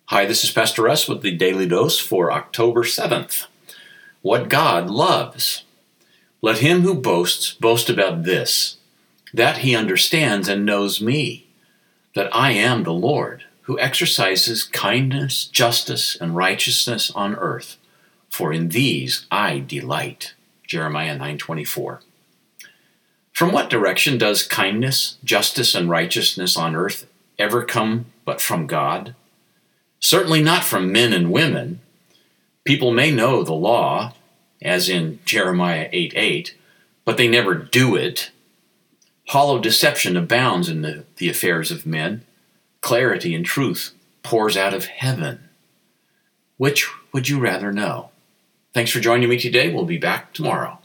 Hi, this is Pastor Russ with the Daily Dose for October 7th. What God loves. Let him who boasts boast about this, that he understands and knows me, that I am the Lord, who exercises kindness, justice, and righteousness on earth, for in these I delight. Jeremiah 9:24. From what direction does kindness, justice, and righteousness on earth ever come but from God? Certainly not from men and women. People may know the law, as in Jeremiah 8:8, but they never do it. Hollow deception abounds in the affairs of men. Clarity and truth pours out of heaven. Which would you rather know? Thanks for joining me today. We'll be back tomorrow.